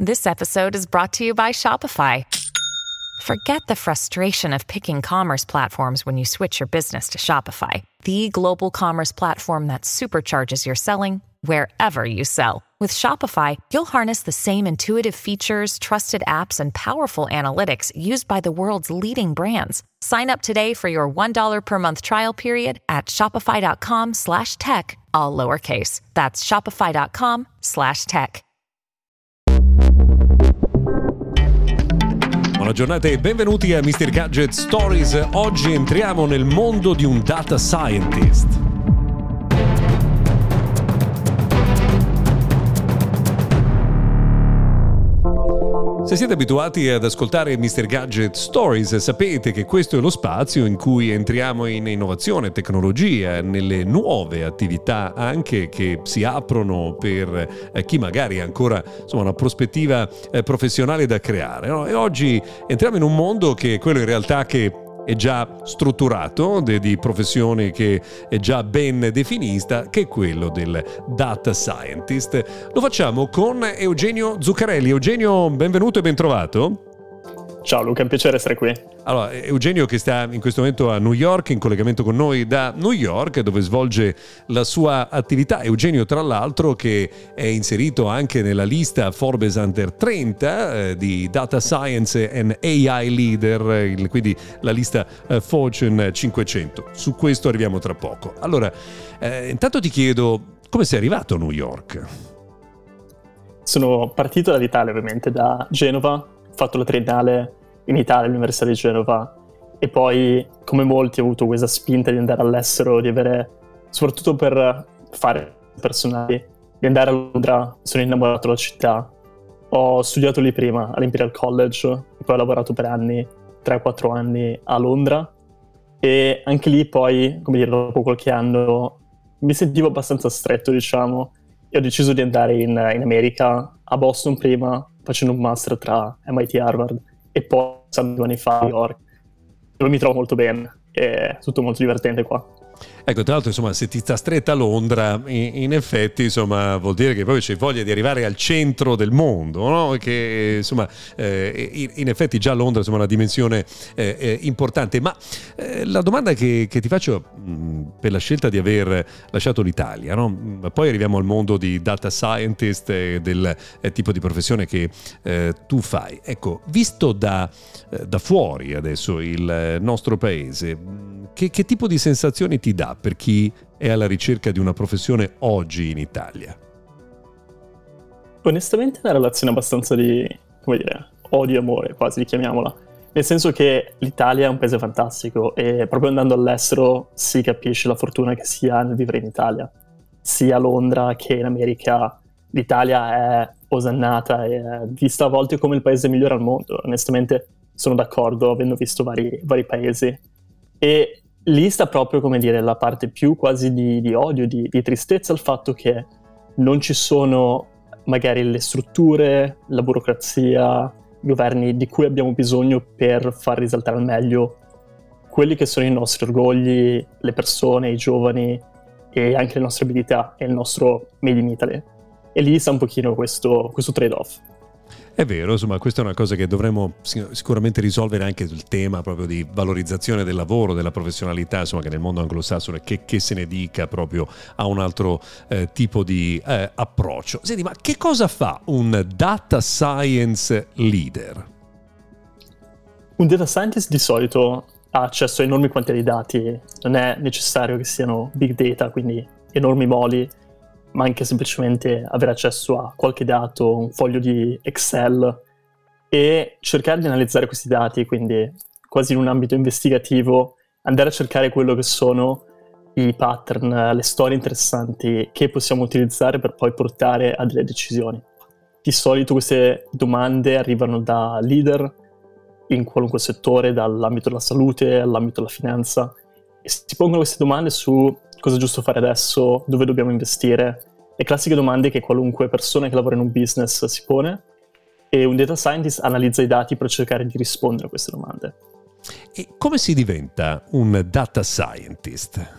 This episode is brought to you by Shopify. Forget the frustration of picking commerce platforms when you switch your business to Shopify, the global commerce platform that supercharges your selling wherever you sell. With Shopify, you'll harness the same intuitive features, trusted apps, and powerful analytics used by the world's leading brands. Sign up today for your $1 per month trial period at shopify.com/tech, all lowercase. That's shopify.com/tech. Buona giornata e benvenuti a Mr. Gadget Stories. Oggi entriamo nel mondo di un data scientist. Se siete abituati ad ascoltare Mr. Gadget Stories, sapete che questo è lo spazio in cui entriamo in innovazione, tecnologia, nelle nuove attività anche che si aprono per chi magari ha ancora una prospettiva professionale da creare, no? E oggi entriamo in un mondo che è quello in realtà che è già strutturato, di professione che è già ben definita, che è quello del data scientist. Lo facciamo con Eugenio Zuccarelli. Eugenio, benvenuto e ben trovato. Ciao Luca, è un piacere essere qui. Allora, Eugenio che sta in questo momento a New York, in collegamento con noi da New York, dove svolge la sua attività. Eugenio, tra l'altro, che è inserito anche nella lista Forbes Under 30 di Data Science and AI Leader, quindi la lista Fortune 500. Su questo arriviamo tra poco. Allora, intanto ti chiedo, come sei arrivato a New York? Sono partito dall'Italia, ovviamente, da Genova. Ho fatto la triennale in Italia all'Università di Genova e poi, come molti, ho avuto questa spinta di andare all'estero, di avere, soprattutto per fare personali, di andare a Londra. Sono innamorato della città. Ho studiato lì prima all'Imperial College e poi ho lavorato per anni, 3-4 anni a Londra, e anche lì poi, come dire, dopo qualche anno mi sentivo abbastanza stretto, diciamo, e ho deciso di andare in America, a Boston prima, facendo un master tra MIT e Harvard, e poi 2 anni fa a New York, dove mi trovo molto bene, è tutto molto divertente qua. Ecco, tra l'altro, insomma, se ti sta stretta Londra, in effetti, insomma, vuol dire che poi c'è voglia di arrivare al centro del mondo, no? Che, insomma, in effetti già Londra, insomma, è una dimensione importante. Ma la domanda che ti faccio per la scelta di aver lasciato l'Italia, no? Poi arriviamo al mondo di data scientist e del tipo di professione che tu fai. Ecco, visto da fuori adesso il nostro paese, che tipo di sensazioni ti dà per chi è alla ricerca di una professione oggi in Italia? Onestamente è una relazione abbastanza di, come dire, odio-amore, quasi, chiamiamola. Nel senso che l'Italia è un paese fantastico e proprio andando all'estero si capisce la fortuna che si ha nel vivere in Italia. Sia a Londra che in America l'Italia è osannata e è vista a volte come il paese migliore al mondo. Onestamente sono d'accordo, avendo visto vari paesi. E lì sta proprio, come dire, la parte più quasi di odio, di tristezza, il fatto che non ci sono magari le strutture, la burocrazia, i governi di cui abbiamo bisogno per far risaltare al meglio quelli che sono i nostri orgogli, le persone, i giovani e anche le nostre abilità e il nostro Made in Italy. E lì sta un pochino questo trade-off. È vero, insomma, questa è una cosa che dovremmo sicuramente risolvere anche sul tema proprio di valorizzazione del lavoro, della professionalità, insomma, che nel mondo anglosassone, che se ne dica, proprio a un altro tipo di approccio. Senti, ma che cosa fa un data science leader? Un data scientist di solito ha accesso a enormi quantità di dati, non è necessario che siano big data, quindi enormi moli, ma anche semplicemente avere accesso a qualche dato, un foglio di Excel, e cercare di analizzare questi dati, quindi quasi in un ambito investigativo, andare a cercare quello che sono i pattern, le storie interessanti che possiamo utilizzare per poi portare a delle decisioni. Di solito queste domande arrivano da leader in qualunque settore, dall'ambito della salute all'ambito della finanza, e si pongono queste domande su cosa è giusto fare adesso, dove dobbiamo investire, le classiche domande che qualunque persona che lavora in un business si pone, e un data scientist analizza i dati per cercare di rispondere a queste domande. E come si diventa un data scientist?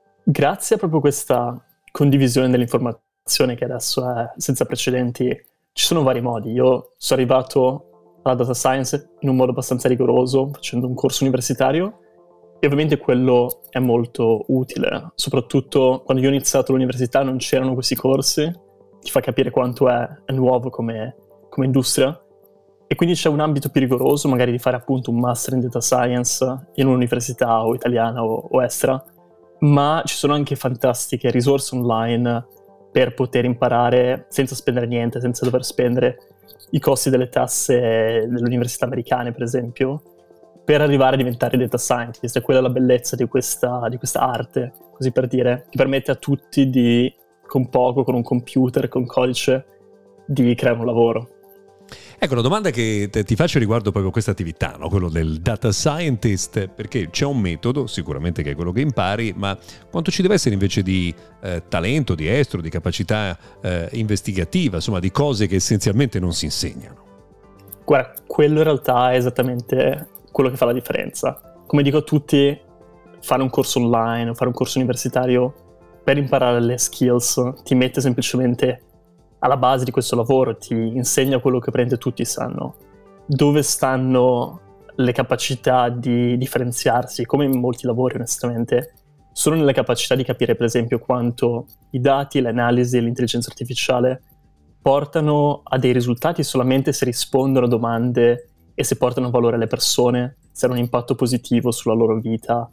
Grazie a proprio questa condivisione dell'informazione che adesso è senza precedenti ci sono vari modi. Io sono arrivato alla data science in un modo abbastanza rigoroso, facendo un corso universitario, e ovviamente quello è molto utile, soprattutto quando io ho iniziato l'università non c'erano questi corsi, ti fa capire quanto è nuovo come industria, e quindi c'è un ambito più rigoroso, magari di fare appunto un master in data science in un'università o italiana o estera, ma ci sono anche fantastiche risorse online per poter imparare senza spendere niente, senza dover spendere i costi delle tasse delle università americane, per esempio, per arrivare a diventare data scientist. E quella è la bellezza di questa arte, così per dire, che permette a tutti con poco, con un computer, con codice, di creare un lavoro. Ecco, la domanda che ti faccio riguardo proprio questa attività, no? Quello del data scientist, perché c'è un metodo, sicuramente che è quello che impari, ma quanto ci deve essere invece di talento, di estro, di capacità investigativa, insomma di cose che essenzialmente non si insegnano? Guarda, quello in realtà è esattamente quello che fa la differenza. Come dico a tutti, fare un corso online o fare un corso universitario per imparare le skills ti mette semplicemente alla base di questo lavoro, ti insegna quello che prende tutti sanno. Dove stanno le capacità di differenziarsi, come in molti lavori onestamente, sono nelle capacità di capire per esempio quanto i dati, le analisi e l'intelligenza artificiale portano a dei risultati solamente se rispondono a domande e se portano valore alle persone, se hanno un impatto positivo sulla loro vita,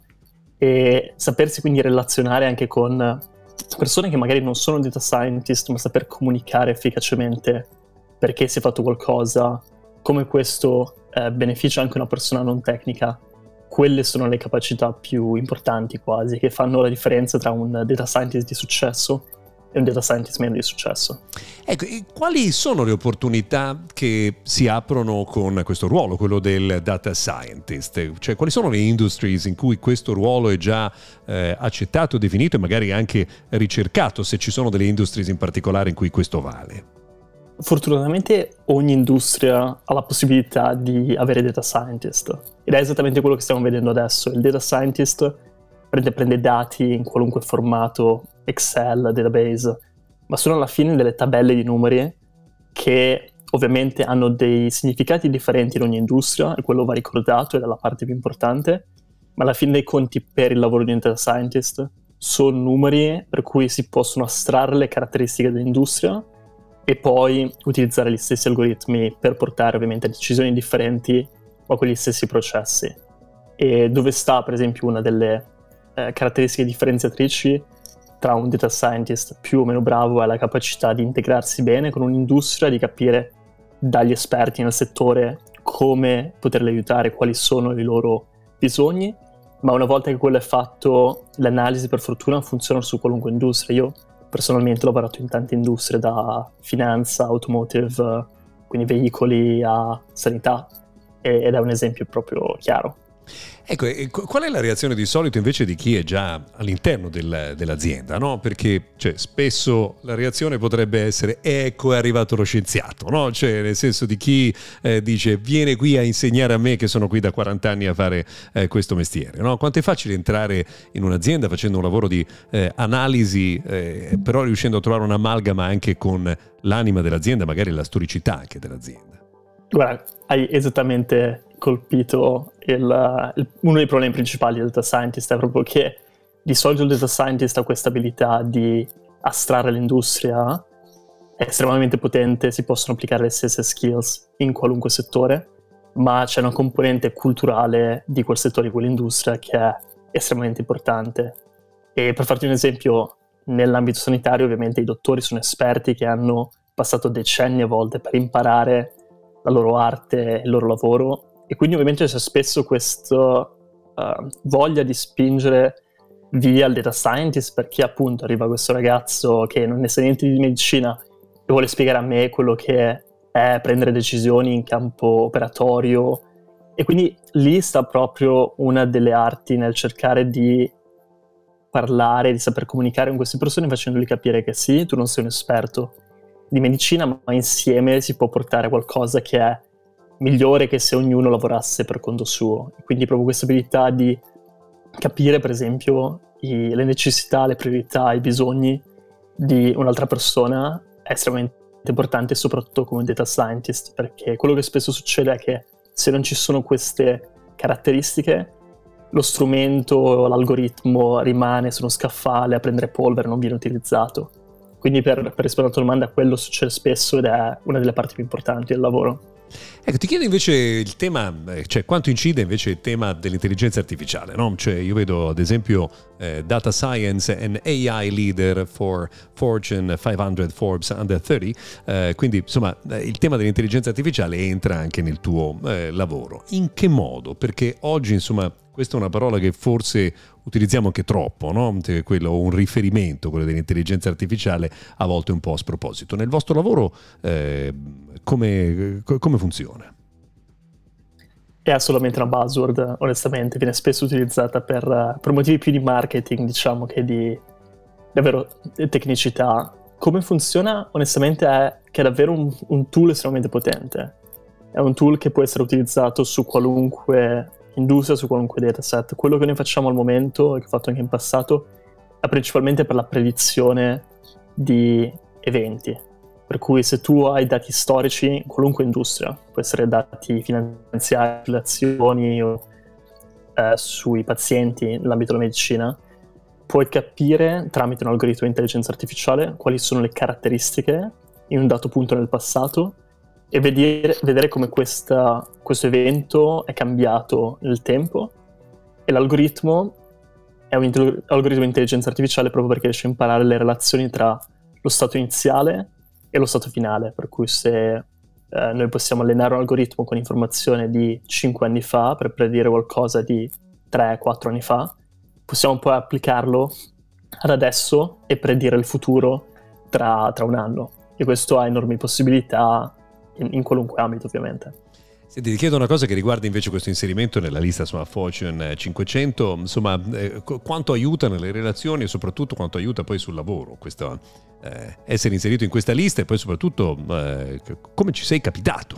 e sapersi quindi relazionare anche con persone che magari non sono data scientist, ma saper comunicare efficacemente perché si è fatto qualcosa, come questo beneficia anche una persona non tecnica. Quelle sono le capacità più importanti quasi, che fanno la differenza tra un data scientist di successo e un data scientist meno di successo. Ecco, e quali sono le opportunità che si aprono con questo ruolo, quello del data scientist? Cioè, quali sono le industries in cui questo ruolo è già accettato, definito e magari anche ricercato, se ci sono delle industries in particolare in cui questo vale? Fortunatamente ogni industria ha la possibilità di avere data scientist, ed è esattamente quello che stiamo vedendo adesso. Il data scientist prende dati in qualunque formato, Excel, database, ma sono alla fine delle tabelle di numeri che ovviamente hanno dei significati differenti in ogni industria, e quello va ricordato ed è la parte più importante, ma alla fine dei conti per il lavoro di un data scientist sono numeri per cui si possono astrarre le caratteristiche dell'industria e poi utilizzare gli stessi algoritmi per portare ovviamente a decisioni differenti o a quegli stessi processi. E dove sta per esempio una delle caratteristiche differenziatrici tra un data scientist più o meno bravo è la capacità di integrarsi bene con un'industria, di capire dagli esperti nel settore come poterli aiutare, quali sono i loro bisogni, ma una volta che quello è fatto, le analisi per fortuna funzionano su qualunque industria. Io personalmente ho lavorato in tante industrie, da finanza, automotive, quindi veicoli, a sanità, ed è un esempio proprio chiaro. Ecco, e qual è la reazione di solito invece di chi è già all'interno dell'azienda, no? Perché spesso la reazione potrebbe essere ecco è arrivato lo scienziato, no? Cioè nel senso di chi dice viene qui a insegnare a me che sono qui da 40 anni a fare questo mestiere, no? Quanto è facile entrare in un'azienda facendo un lavoro di analisi, però riuscendo a trovare un'amalgama anche con l'anima dell'azienda, magari la storicità anche dell'azienda. Guarda, hai esattamente colpito uno dei problemi principali del data scientist, è proprio che di solito il data scientist ha questa abilità di astrarre l'industria, è estremamente potente, si possono applicare le stesse skills in qualunque settore, ma c'è una componente culturale di quel settore, di quell'industria, che è estremamente importante. E per farti un esempio, nell'ambito sanitario ovviamente i dottori sono esperti che hanno passato decenni a volte per imparare la loro arte, il loro lavoro, e quindi ovviamente c'è spesso questa voglia di spingere via il data scientist, perché appunto arriva questo ragazzo che non ne sa niente di medicina e vuole spiegare a me quello che è prendere decisioni in campo operatorio, e quindi lì sta proprio una delle arti nel cercare di parlare, di saper comunicare con queste persone, facendogli capire che sì, tu non sei un esperto di medicina, ma insieme si può portare qualcosa che è migliore che se ognuno lavorasse per conto suo. E quindi proprio questa abilità di capire, per esempio, le necessità, le priorità, i bisogni di un'altra persona è estremamente importante, soprattutto come data scientist, perché quello che spesso succede è che se non ci sono queste caratteristiche, lo strumento, l'algoritmo rimane su uno scaffale a prendere polvere, non viene utilizzato. Quindi per rispondere alla tua domanda, quello succede spesso ed è una delle parti più importanti del lavoro. Ecco, ti chiedo invece il tema, cioè quanto incide invece il tema dell'intelligenza artificiale, no? Cioè io vedo ad esempio Data Science and AI Leader for Fortune 500 Forbes Under 30, quindi insomma il tema dell'intelligenza artificiale entra anche nel tuo lavoro. In che modo? Perché oggi insomma questa è una parola che forse utilizziamo anche troppo, no? Un riferimento, quello dell'intelligenza artificiale, a volte un po' a sproposito. Nel vostro lavoro come funziona? È solamente una buzzword, onestamente, viene spesso utilizzata per motivi più di marketing, diciamo, che di davvero tecnicità. Come funziona, onestamente, è che è davvero un tool estremamente potente. È un tool che può essere utilizzato su qualunque industria, su qualunque dataset. Quello che noi facciamo al momento, e che ho fatto anche in passato, è principalmente per la predizione di eventi. Per cui se tu hai dati storici in qualunque industria, può essere dati finanziari, azioni o sui pazienti nell'ambito della medicina, puoi capire tramite un algoritmo di intelligenza artificiale quali sono le caratteristiche in un dato punto nel passato e vedere come questo evento è cambiato nel tempo. E l'algoritmo è un algoritmo di intelligenza artificiale proprio perché riesce a imparare le relazioni tra lo stato iniziale e lo stato finale, per cui se noi possiamo allenare un algoritmo con informazione di 5 anni fa per predire qualcosa di 3-4 anni fa, possiamo poi applicarlo ad adesso e predire il futuro tra un anno. E questo ha enormi possibilità in qualunque ambito, ovviamente. Senti, ti chiedo una cosa che riguarda invece questo inserimento nella lista, insomma, Fortune 500, insomma, quanto aiuta nelle relazioni e soprattutto quanto aiuta poi sul lavoro questo essere inserito in questa lista, e poi soprattutto come ci sei capitato?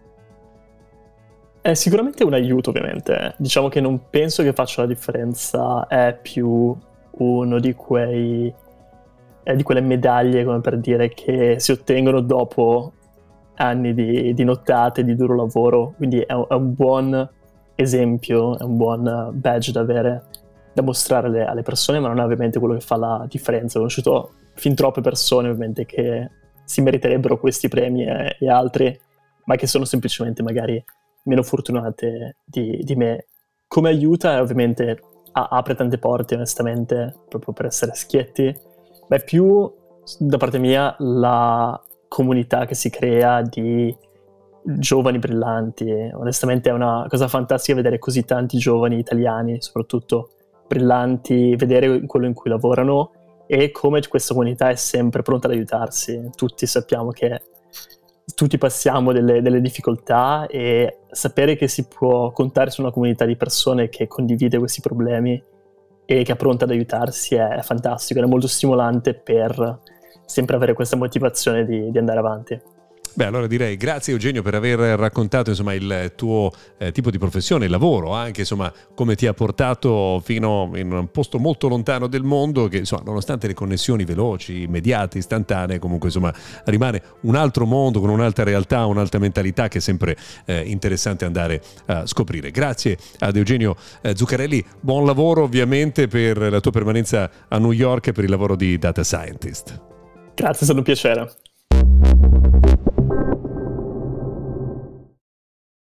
È sicuramente un aiuto, ovviamente. Diciamo che non penso che faccia la differenza, è più uno di quelle medaglie, come per dire, che si ottengono dopo anni di nottate, di duro lavoro, quindi è un buon esempio, è un buon badge da avere, da mostrare alle persone, ma non è ovviamente quello che fa la differenza. Ho conosciuto fin troppe persone ovviamente che si meriterebbero questi premi e altri, ma che sono semplicemente magari meno fortunate di me. Come aiuta? Ovviamente apre tante porte, onestamente, proprio per essere schietti, ma è più da parte mia la comunità che si crea di giovani brillanti. Onestamente è una cosa fantastica vedere così tanti giovani italiani, soprattutto brillanti, vedere quello in cui lavorano e come questa comunità è sempre pronta ad aiutarsi. Tutti sappiamo che tutti passiamo delle difficoltà, e sapere che si può contare su una comunità di persone che condivide questi problemi e che è pronta ad aiutarsi è fantastico, è molto stimolante per sempre avere questa motivazione di andare avanti. Beh, allora direi grazie Eugenio per aver raccontato insomma il tuo tipo di professione, il lavoro, anche insomma come ti ha portato fino in un posto molto lontano del mondo, che insomma nonostante le connessioni veloci, immediate, istantanee, comunque insomma rimane un altro mondo con un'altra realtà, un'altra mentalità che è sempre interessante andare a scoprire. Grazie ad Eugenio Zuccarelli, buon lavoro ovviamente per la tua permanenza a New York e per il lavoro di Data Scientist. Grazie, è stato un piacere.